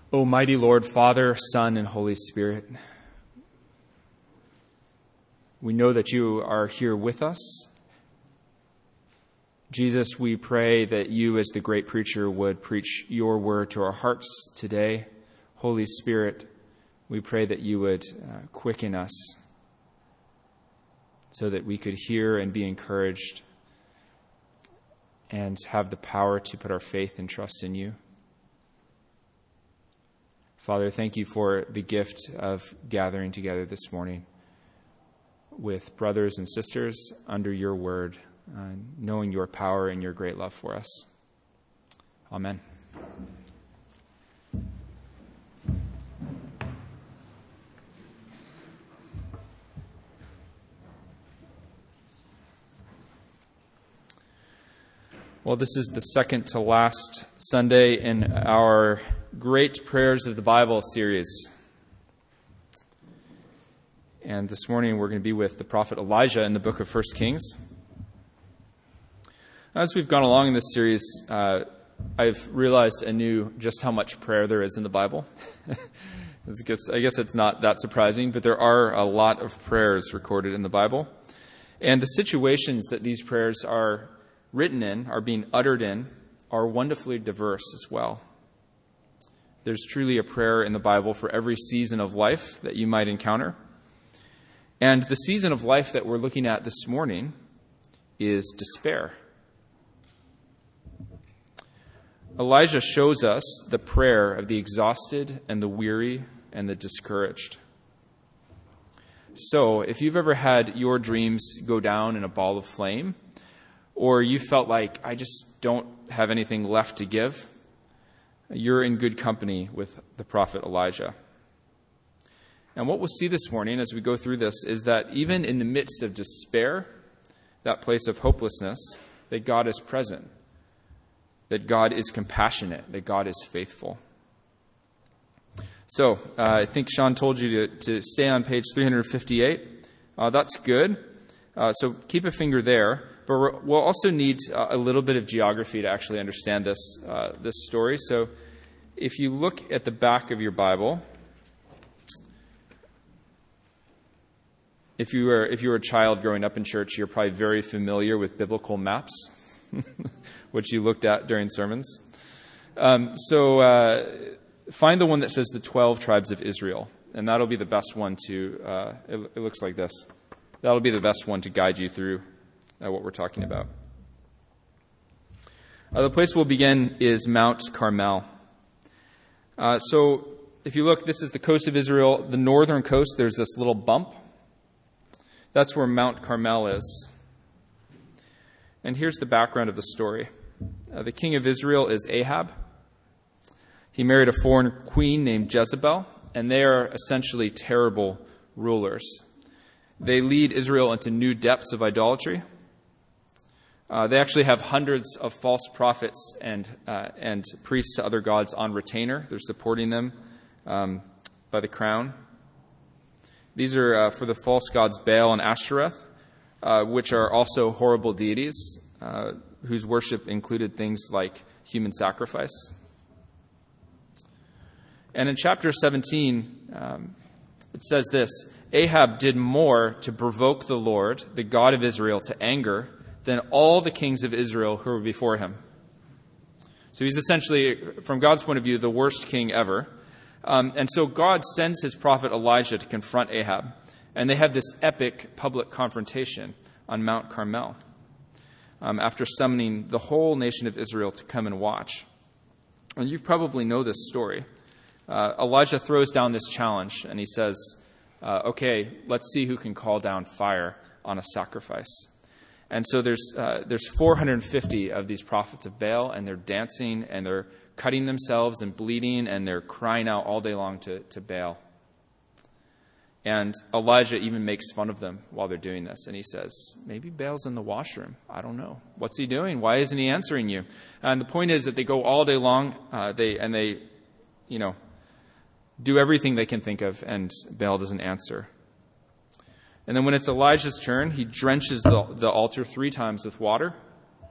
O mighty Lord, Father, Son, and Holy Spirit, we know that you are here with us. Jesus, we pray that you, as the great preacher, would preach your word to our hearts today. Holy Spirit, we pray that you would quicken us so that we could hear and be encouraged and have the power to put our faith and trust in you. Father, thank you for the gift of gathering together this morning with brothers and sisters under your word, knowing your power and your great love for us. Amen. Well, this is the second to last Sunday in our Great Prayers of the Bible series. And this morning we're going to be with the prophet Elijah in the book of 1 Kings. As we've gone along in this series, I've realized anew just how much prayer there is in the Bible. I guess it's not that surprising, but there are a lot of prayers recorded in the Bible. And the situations that these prayers are written in, are being uttered in, are wonderfully diverse as well. There's truly a prayer in the Bible for every season of life that you might encounter. And the season of life that we're looking at this morning is despair. Elijah shows us the prayer of the exhausted and the weary and the discouraged. So, if you've ever had your dreams go down in a ball of flame, or you felt like, I just don't have anything left to give, you're in good company with the prophet Elijah. And what we'll see this morning as we go through this is that even in the midst of despair, that place of hopelessness, that God is present, that God is compassionate, that God is faithful. So, I think Sean told you to stay on page 358. That's good. So keep a finger there. But we'll also need a little bit of geography to actually understand this story. So if you look at the back of your Bible, if you were a child growing up in church, you're probably very familiar with biblical maps, which you looked at during sermons. So find the one that says the 12 tribes of Israel, and that'll be the best one to, it looks like this. That'll be the best one to guide you through what we're talking about. The place we'll begin is Mount Carmel. So if you look, this is the coast of Israel. The northern coast, there's this little bump. That's where Mount Carmel is. And here's the background of the story. The king of Israel is Ahab. He married a foreign queen named Jezebel, and they are essentially terrible rulers. They lead Israel into new depths of idolatry. They actually have hundreds of false prophets and priests to other gods on retainer. They're supporting them by the crown. These are for the false gods Baal and Ashtoreth, which are also horrible deities whose worship included things like human sacrifice. And in chapter 17, it says this: Ahab did more to provoke the Lord, the God of Israel, to anger than all the kings of Israel who were before him. So he's essentially, from God's point of view, the worst king ever. And so God sends his prophet Elijah to confront Ahab. And they have this epic public confrontation on Mount Carmel after summoning the whole nation of Israel to come and watch. And you probably know this story. Elijah throws down this challenge and he says, okay, let's see who can call down fire on a sacrifice. And so there's 450 of these prophets of Baal, and they're dancing, and they're cutting themselves and bleeding, and they're crying out all day long to Baal. And Elijah even makes fun of them while they're doing this. And he says, maybe Baal's in the washroom. I don't know. What's he doing? Why isn't he answering you? And the point is that they go all day long, they do everything they can think of, and Baal doesn't answer. And then when it's Elijah's turn, he drenches the altar 3 times with water,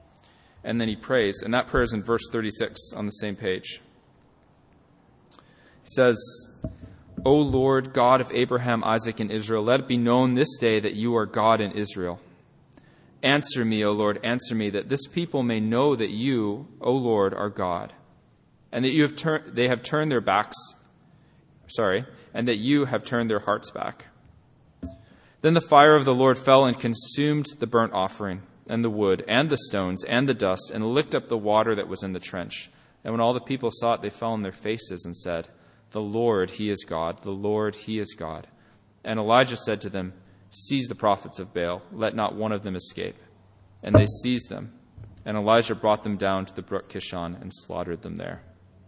and then he prays. And that prayer is in verse 36 on the same page. It says, O Lord, God of Abraham, Isaac, and Israel, let it be known this day that you are God in Israel. Answer me, O Lord, answer me, that this people may know that you, O Lord, are God, and that they have turned their backs, and that you have turned their hearts back. Then the fire of the Lord fell and consumed the burnt offering, and the wood, and the stones, and the dust, and licked up the water that was in the trench. And when all the people saw it, they fell on their faces and said, The Lord, He is God. The Lord, He is God. And Elijah said to them, Seize the prophets of Baal. Let not one of them escape. And they seized them. And Elijah brought them down to the brook Kishon and slaughtered them there.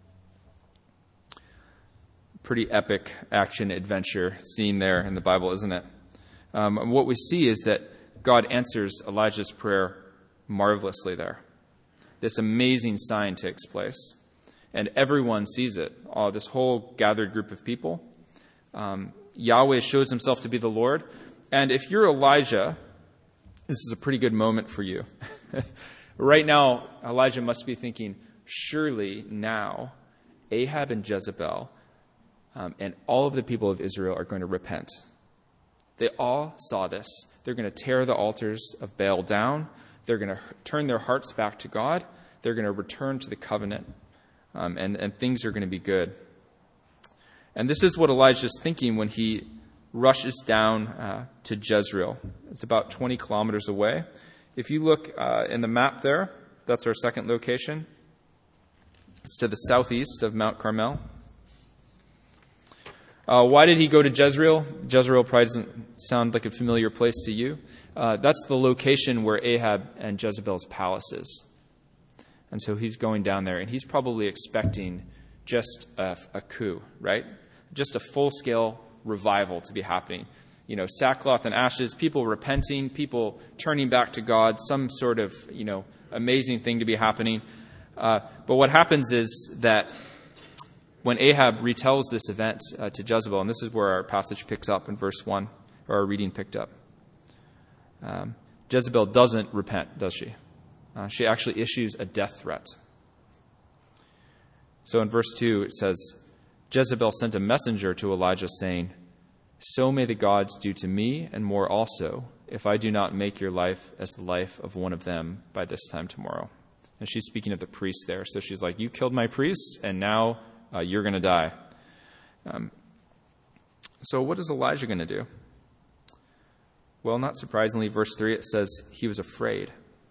Pretty epic action-adventure scene there in the Bible, isn't it? What we see is that God answers Elijah's prayer marvelously there. This amazing sign takes place, and everyone sees it. This whole gathered group of people. Yahweh shows himself to be the Lord. And if you're Elijah, this is a pretty good moment for you. Right now, Elijah must be thinking, surely now Ahab and Jezebel and all of the people of Israel are going to repent. They all saw this. They're going to tear the altars of Baal down. They're going to turn their hearts back to God. They're going to return to the covenant. And things are going to be good. And this is what Elijah's thinking when he rushes down to Jezreel. It's about 20 kilometers away. If you look in the map there, that's our second location. It's to the southeast of Mount Carmel. Why did he go to Jezreel? Jezreel probably doesn't sound like a familiar place to you. That's the location where Ahab and Jezebel's palace is. And so he's going down there, and he's probably expecting just a coup, right? Just a full-scale revival to be happening. You know, sackcloth and ashes, people repenting, people turning back to God, some sort of, amazing thing to be happening. But what happens is that when Ahab retells this event to Jezebel, and this is where our passage picks up in verse 1, or our reading picked up, Jezebel doesn't repent, does she? She actually issues a death threat. So in verse 2, it says, Jezebel sent a messenger to Elijah saying, So may the gods do to me and more also, if I do not make your life as the life of one of them by this time tomorrow. And she's speaking of the priests there. So she's like, you killed my priests, and now you're going to die. So what is Elijah going to do? Well, not surprisingly, verse 3, it says he was afraid.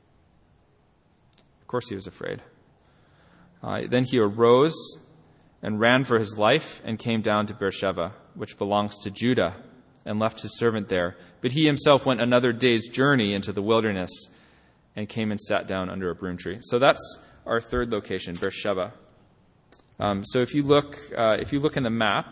Of course he was afraid. Then he arose and ran for his life and came down to Beersheba, which belongs to Judah, and left his servant there. But he himself went another day's journey into the wilderness and came and sat down under a broom tree. So that's our third location, Beersheba. So if you look in the map,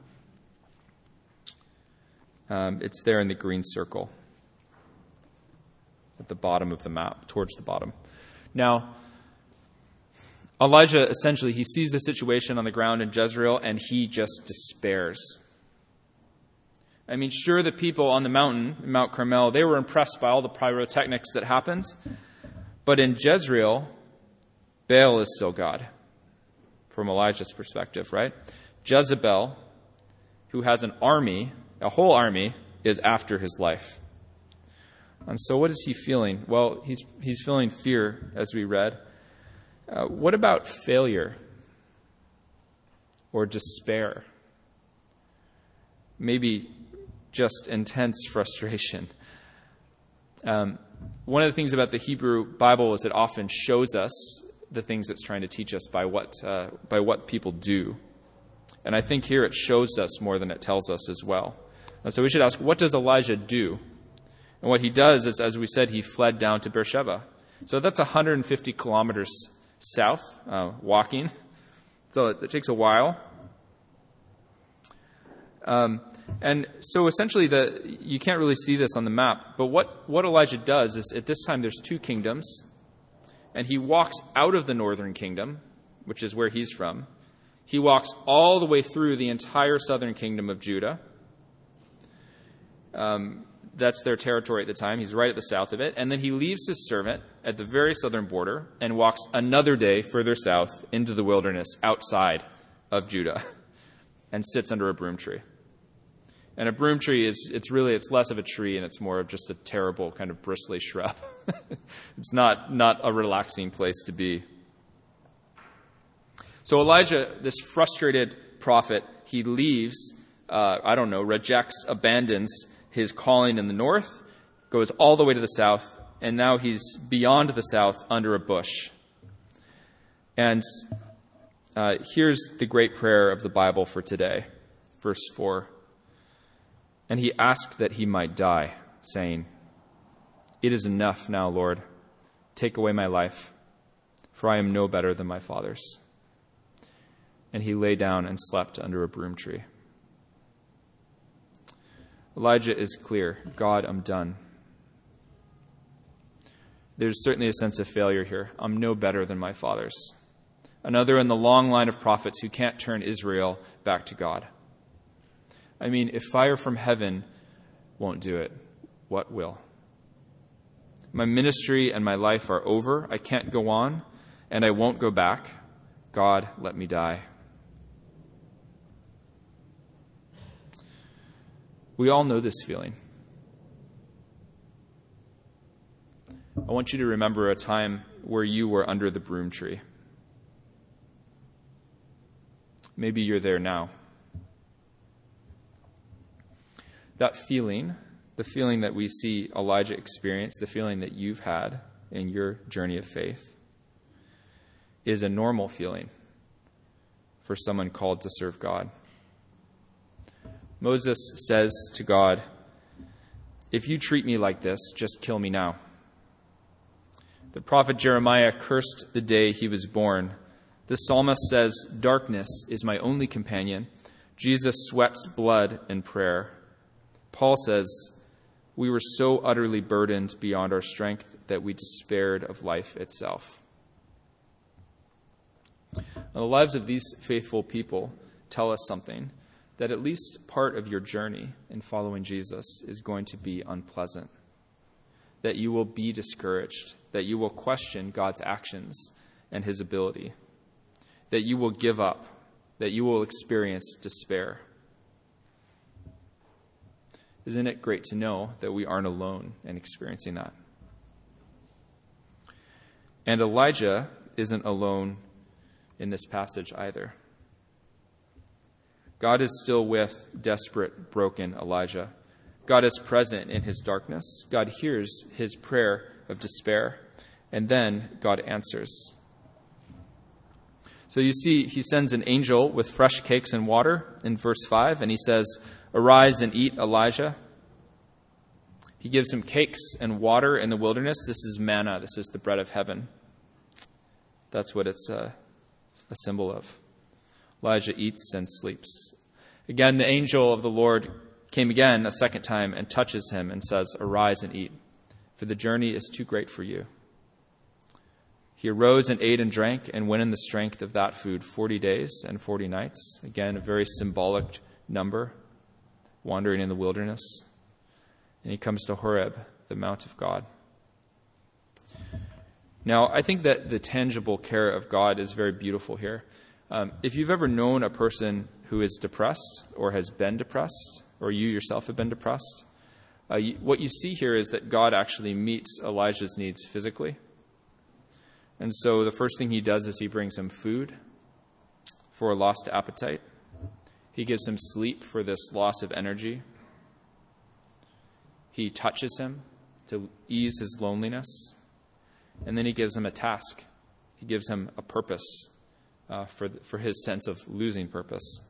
it's there in the green circle at the bottom of the map, towards the bottom. Now, Elijah, essentially, he sees the situation on the ground in Jezreel, and he just despairs. I mean, sure, the people on the mountain, Mount Carmel, they were impressed by all the pyrotechnics that happened. But in Jezreel, Baal is still God, from Elijah's perspective, right? Jezebel, who has an army, a whole army, is after his life. And so what is he feeling? Well, he's feeling fear, as we read. What about failure or despair? Maybe just intense frustration. One of the things about the Hebrew Bible is it often shows us the things it's trying to teach us by what people do. And I think here it shows us more than it tells us as well. And so we should ask, what does Elijah do? And what he does is, as we said, he fled down to Beersheba. So that's 150 kilometers south, walking. So it takes a while. And so essentially, you can't really see this on the map, but what Elijah does is, at this time, there's two kingdoms, and he walks out of the northern kingdom, which is where he's from. He walks all the way through the entire southern kingdom of Judah. That's their territory at the time. He's right at the south of it. And then he leaves his servant at the very southern border and walks another day further south into the wilderness outside of Judah. and sits under a broom tree. And a broom tree it's less of a tree and it's more of just a terrible kind of bristly shrub. It's not a relaxing place to be. So Elijah, this frustrated prophet, he leaves, rejects, abandons his calling in the north, goes all the way to the south, and now he's beyond the south under a bush. And here's the great prayer of the Bible for today, verse 4. And he asked that he might die, saying, "It is enough now, Lord. Take away my life, for I am no better than my fathers." And he lay down and slept under a broom tree. Elijah is clear. God, I'm done. There's certainly a sense of failure here. I'm no better than my fathers. Another in the long line of prophets who can't turn Israel back to God. I mean, if fire from heaven won't do it, what will? My ministry and my life are over. I can't go on, and I won't go back. God, let me die. We all know this feeling. I want you to remember a time where you were under the broom tree. Maybe you're there now. That feeling, the feeling that we see Elijah experience, the feeling that you've had in your journey of faith, is a normal feeling for someone called to serve God. Moses says to God, "If you treat me like this, just kill me now." The prophet Jeremiah cursed the day he was born. The psalmist says, "Darkness is my only companion." Jesus sweats blood in prayer. Paul says, "We were so utterly burdened beyond our strength that we despaired of life itself." Now, the lives of these faithful people tell us something, that at least part of your journey in following Jesus is going to be unpleasant, that you will be discouraged, that you will question God's actions and his ability, that you will give up, that you will experience despair. Isn't it great to know that we aren't alone in experiencing that? And Elijah isn't alone in this passage either. God is still with desperate, broken Elijah. God is present in his darkness. God hears his prayer of despair, and then God answers. So you see, he sends an angel with fresh cakes and water in verse 5, and he says, "Arise and eat, Elijah." He gives him cakes and water in the wilderness. This is manna. This is the bread of heaven. That's what it's a symbol of. Elijah eats and sleeps. Again, the angel of the Lord came again a second time and touches him and says, "Arise and eat, for the journey is too great for you." He arose and ate and drank and went in the strength of that food 40 days and 40 nights. Again, a very symbolic number, wandering in the wilderness. And he comes to Horeb, the Mount of God. Now, I think that the tangible care of God is very beautiful here. If you've ever known a person who is depressed or has been depressed, or you yourself have been depressed, what you see here is that God actually meets Elijah's needs physically. And so the first thing he does is he brings him food for a lost appetite. He gives him sleep for this loss of energy. He touches him to ease his loneliness. And then he gives him a task. He gives him a purpose for his sense of losing purpose.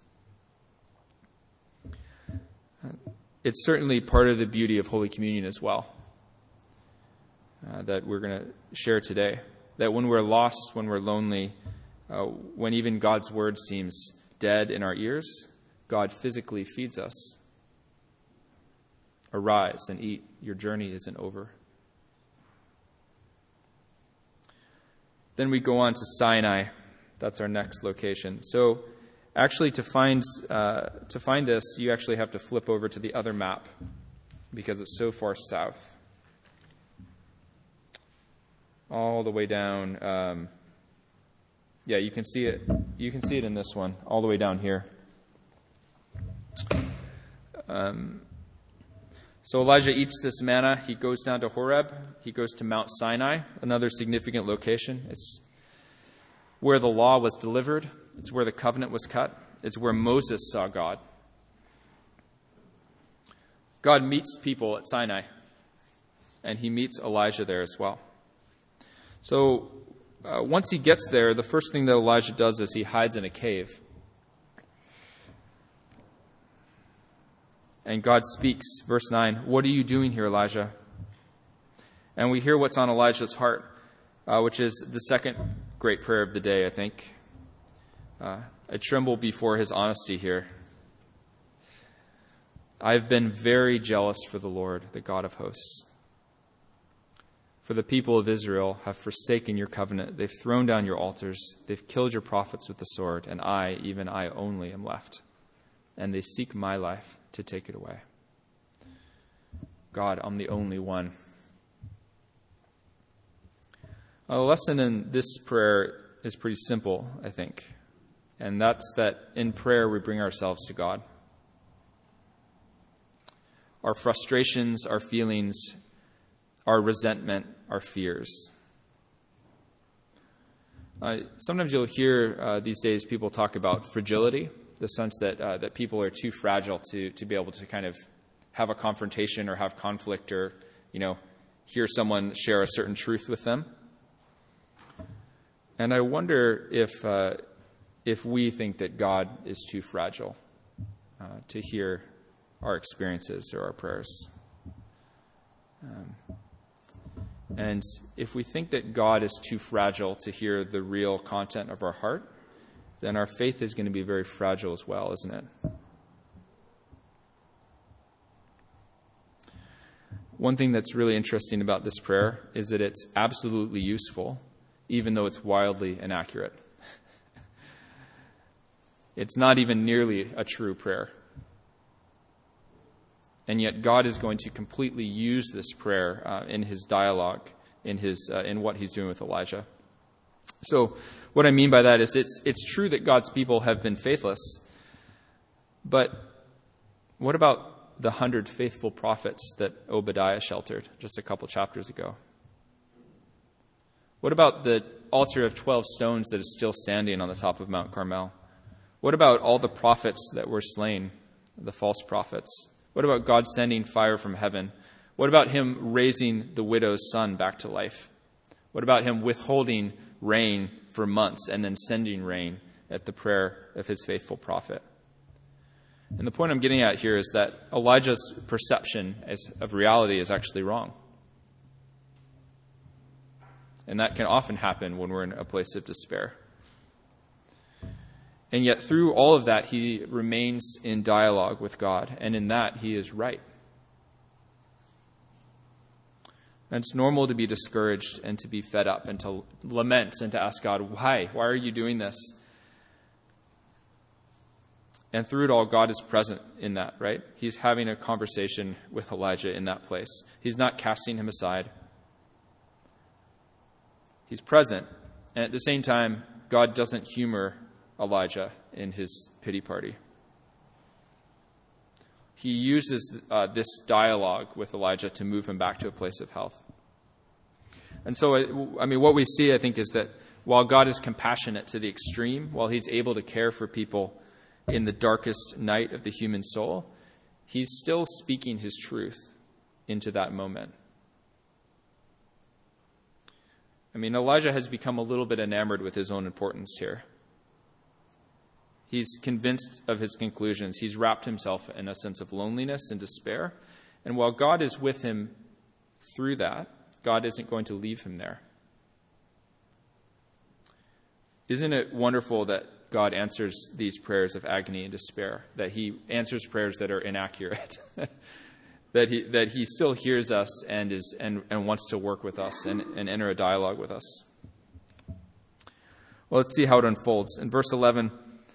It's certainly part of the beauty of Holy Communion as well that we're going to share today. That when we're lost, when we're lonely, when even God's word seems dead in our ears, God physically feeds us. Arise and eat. Your journey isn't over. Then we go on to Sinai. That's our next location. So actually to find this, you actually have to flip over to the other map because it's so far south. All the way down. You can see it. You can see it in this one, all the way down here. So Elijah eats this manna. He goes down to Horeb. He goes to Mount Sinai, another significant location. It's where the law was delivered. It's where the covenant was cut. It's where Moses saw God. God meets people at Sinai, and he meets Elijah there as well. So once he gets there, the first thing that Elijah does is he hides in a cave. And God speaks, verse 9, "What are you doing here, Elijah?" And we hear what's on Elijah's heart, which is the second great prayer of the day, I think. I tremble before his honesty here. "I've been very jealous for the Lord, the God of hosts. For the people of Israel have forsaken your covenant. They've thrown down your altars. They've killed your prophets with the sword. And I, even I only, am left. And they seek my life to take it away." God, I'm the only one. A lesson in this prayer is pretty simple, I think. And that's that in prayer we bring ourselves to God. Our frustrations, our feelings, our resentment, our fears. Sometimes you'll hear these days people talk about fragility, the sense that people are too fragile to be able to kind of have a confrontation or have conflict or, hear someone share a certain truth with them. And I wonder if we think that God is too fragile to hear our experiences or our prayers. And if we think that God is too fragile to hear the real content of our heart, then our faith is going to be very fragile as well, isn't it? One thing that's really interesting about this prayer is that it's absolutely useful, even though it's wildly inaccurate. It's not even nearly a true prayer. And yet God is going to completely use this prayer in his dialogue, in what he's doing with Elijah. So what I mean by that is it's true that God's people have been faithless, but what about the 100 faithful prophets that Obadiah sheltered just a couple chapters ago? What about the altar of 12 stones that is still standing on the top of Mount Carmel? What about all the prophets that were slain, the false prophets? What about God sending fire from heaven? What about him raising the widow's son back to life? What about him withholding rain for months and then sending rain at the prayer of his faithful prophet? And the point I'm getting at here is that Elijah's perception of reality is actually wrong. And that can often happen when we're in a place of despair. And yet through all of that, he remains in dialogue with God. And in that, he is right. And it's normal to be discouraged and to be fed up and to lament and to ask God, why? Why are you doing this? And through it all, God is present in that, right? He's having a conversation with Elijah in that place. He's not casting him aside. He's present. And at the same time, God doesn't humor Elijah in his pity party. He uses this dialogue with Elijah to move him back to a place of health. And so, what we see, I think, is that while God is compassionate to the extreme, while he's able to care for people in the darkest night of the human soul, he's still speaking his truth into that moment. Elijah has become a little bit enamored with his own importance here. He's convinced of his conclusions. He's wrapped himself in a sense of loneliness and despair. And while God is with him through that, God isn't going to leave him there. Isn't it wonderful that God answers these prayers of agony and despair, that he answers prayers that are inaccurate, that he still hears us and wants to work with us and enter a dialogue with us? Well, let's see how it unfolds. In verse 11,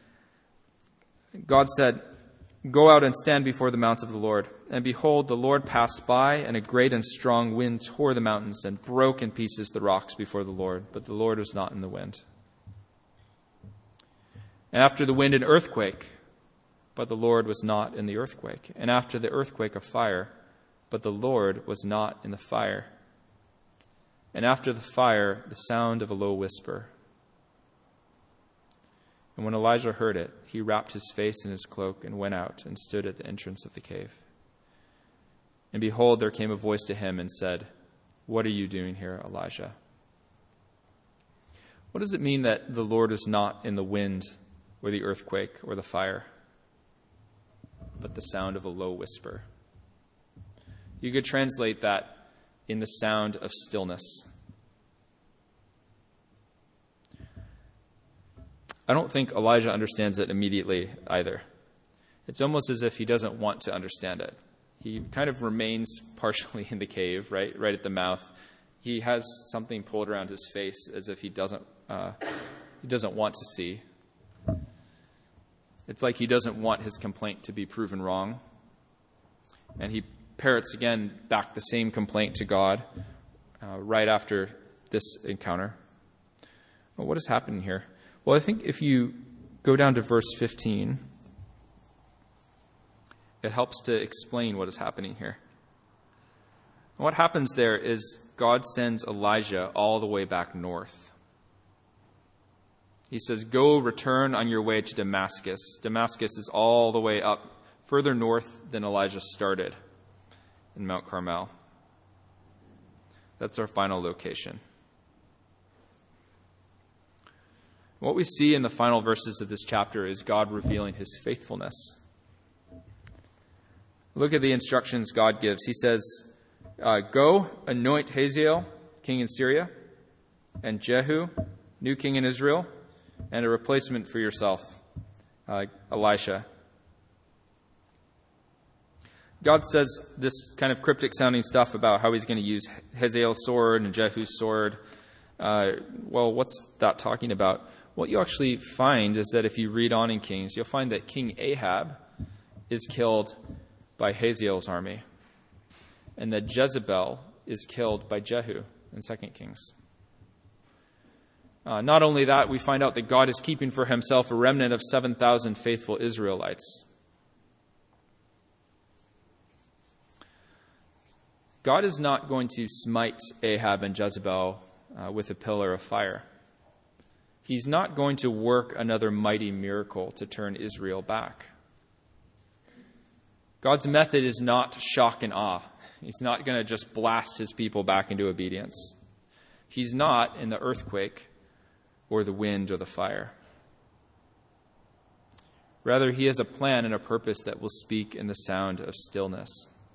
God said, "Go out and stand before the mounts of the Lord. And behold, the Lord passed by, and a great and strong wind tore the mountains and broke in pieces the rocks before the Lord. But the Lord was not in the wind. And after the wind, an earthquake. but the Lord was not in the earthquake. And after the earthquake, a fire, but the Lord was not in the fire. And after the fire, the sound of a low whisper. And when Elijah heard it, he wrapped his face in his cloak and went out and stood at the entrance of the cave. And behold, there came a voice to him and said, "What are you doing here, Elijah?" What does it mean that the Lord is not in the wind or the earthquake or the fire, but the sound of a low whisper? You could translate that in the sound of stillness. I don't think Elijah understands it immediately either. It's almost as if he doesn't want to understand it. He kind of remains partially in the cave, right at the mouth. He has something pulled around his face as if he doesn't want to see. It's like he doesn't want his complaint to be proven wrong. And he parrots again back the same complaint to God right after this encounter. Well, what is happening here? Well, I think if you go down to verse 15, it helps to explain what is happening here. What happens there is God sends Elijah all the way back north. He says, "Go, return on your way to Damascus." Damascus is all the way up, further north than Elijah started in Mount Carmel. That's our final location. What we see in the final verses of this chapter is God revealing his faithfulness. Look at the instructions God gives. He says, "Go, anoint Hazael, king in Syria, and Jehu, new king in Israel, and a replacement for yourself, Elisha." God says this kind of cryptic sounding stuff about how he's going to use Hazael's sword and Jehu's sword. Well, what's that talking about? What you actually find is that if you read on in Kings, you'll find that King Ahab is killed by Hazael's army, and that Jezebel is killed by Jehu in 2 Kings. Not only that, we find out that God is keeping for himself a remnant of 7,000 faithful Israelites. God is not going to smite Ahab and Jezebel with a pillar of fire. He's not going to work another mighty miracle to turn Israel back. God's method is not shock and awe. He's not going to just blast his people back into obedience. He's not in the earthquake or the wind or the fire. Rather, he has a plan and a purpose that will speak in the sound of stillness.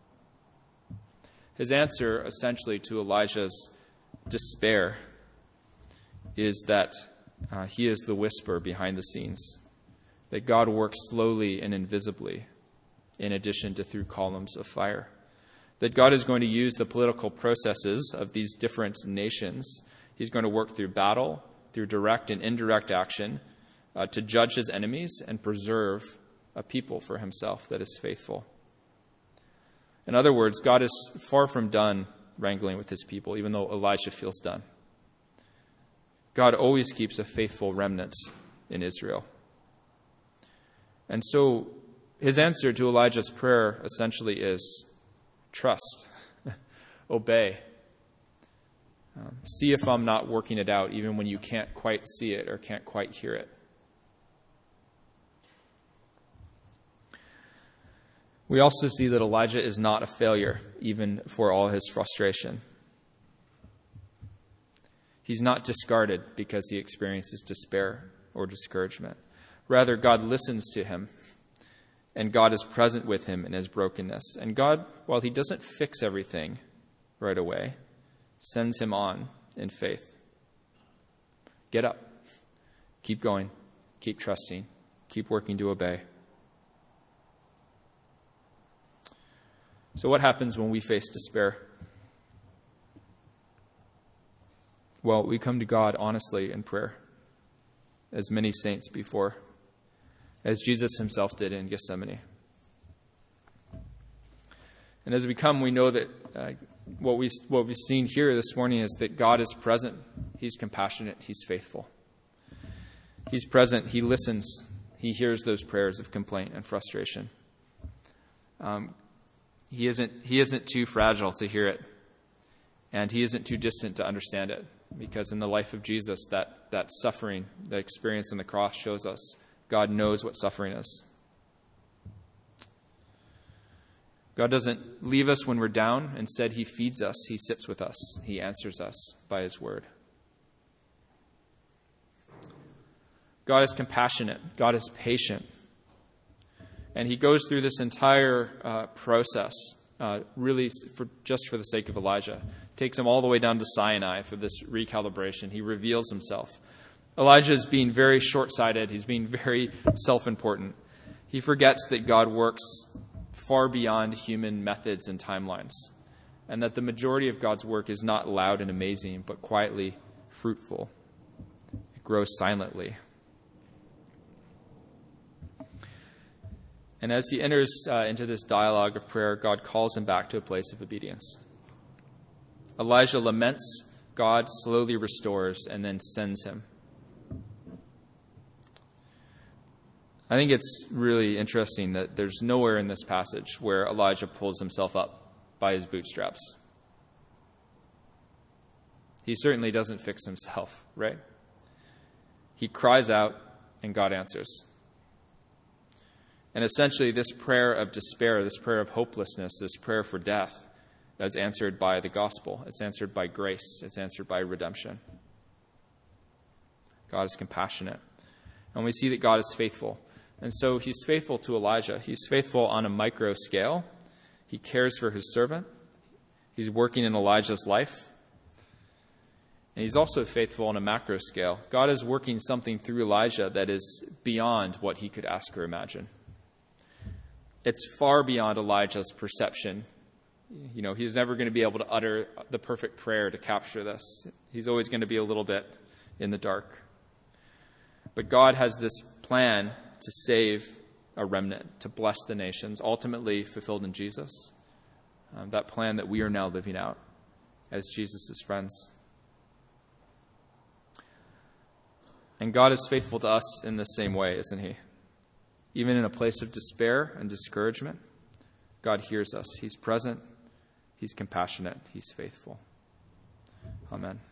His answer, essentially, to Elijah's despair is that he is the whisper behind the scenes, that God works slowly and invisibly, in addition to through columns of fire, that God is going to use the political processes of these different nations. He's going to work through battle, through direct and indirect action, to judge his enemies and preserve a people for himself that is faithful. In other words, God is far from done wrangling with his people, even though Elijah feels done. God always keeps a faithful remnant in Israel. And so his answer to Elijah's prayer essentially is trust, obey. See if I'm not working it out, even when you can't quite see it or can't quite hear it. We also see that Elijah is not a failure, even for all his frustration. He's not discarded because he experiences despair or discouragement. Rather, God listens to him, and God is present with him in his brokenness. And God, while he doesn't fix everything right away, sends him on in faith. Get up. Keep going. Keep trusting. Keep working to obey. So what happens when we face despair? Well, we come to God honestly in prayer, as many saints before, as Jesus himself did in Gethsemane. And as we come, we know that what we've seen here this morning is that God is present. He's compassionate. He's faithful. He's present. He listens. He hears those prayers of complaint and frustration. He isn't too fragile to hear it, and he isn't too distant to understand it, because in the life of Jesus, that suffering, the experience on the cross shows us God knows what suffering is. God doesn't leave us when we're down. Instead, he feeds us. He sits with us. He answers us by his word. God is compassionate. God is patient. And he goes through this entire process, really just for the sake of Elijah. Takes him all the way down to Sinai for this recalibration. He reveals himself. Elijah is being very short-sighted. He's being very self-important. He forgets that God works far beyond human methods and timelines, and that the majority of God's work is not loud and amazing, but quietly fruitful. It grows silently. And as he enters into this dialogue of prayer, God calls him back to a place of obedience. Elijah laments, God slowly restores, and then sends him. I think it's really interesting that there's nowhere in this passage where Elijah pulls himself up by his bootstraps. He certainly doesn't fix himself, right? He cries out, and God answers. And essentially, this prayer of despair, this prayer of hopelessness, this prayer for death, is answered by the gospel. It's answered by grace. It's answered by redemption. God is compassionate. And we see that God is faithful. And so he's faithful to Elijah. He's faithful on a micro scale. He cares for his servant. He's working in Elijah's life. And he's also faithful on a macro scale. God is working something through Elijah that is beyond what he could ask or imagine. It's far beyond Elijah's perception. You know, he's never going to be able to utter the perfect prayer to capture this. He's always going to be a little bit in the dark. But God has this plan to save a remnant, to bless the nations, ultimately fulfilled in Jesus. That plan that we are now living out as Jesus' friends. And God is faithful to us in the same way, isn't he? Even in a place of despair and discouragement, God hears us. He's present. He's compassionate. He's faithful. Amen.